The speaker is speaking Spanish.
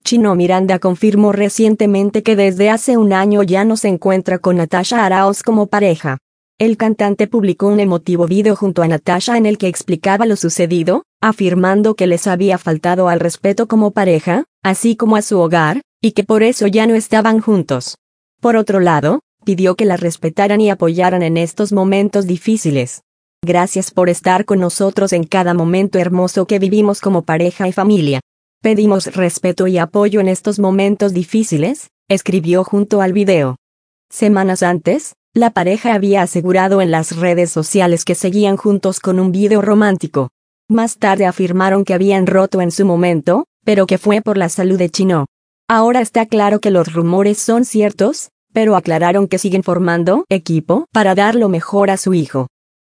Chino Miranda confirmó recientemente que desde hace un año ya no se encuentra con Natasha Arauz como pareja. El cantante publicó un emotivo video junto a Natasha en el que explicaba lo sucedido, afirmando que les había faltado al respeto como pareja, así como a su hogar, y que por eso ya no estaban juntos. Por otro lado, pidió que la respetaran y apoyaran en estos momentos difíciles. Gracias por estar con nosotros en cada momento hermoso que vivimos como pareja y familia. Pedimos respeto y apoyo en estos momentos difíciles, escribió junto al video. Semanas antes, la pareja había asegurado en las redes sociales que seguían juntos con un video romántico. Más tarde afirmaron que habían roto en su momento, pero que fue por la salud de Chino. Ahora está claro que los rumores son ciertos, pero aclararon que siguen formando equipo para dar lo mejor a su hijo.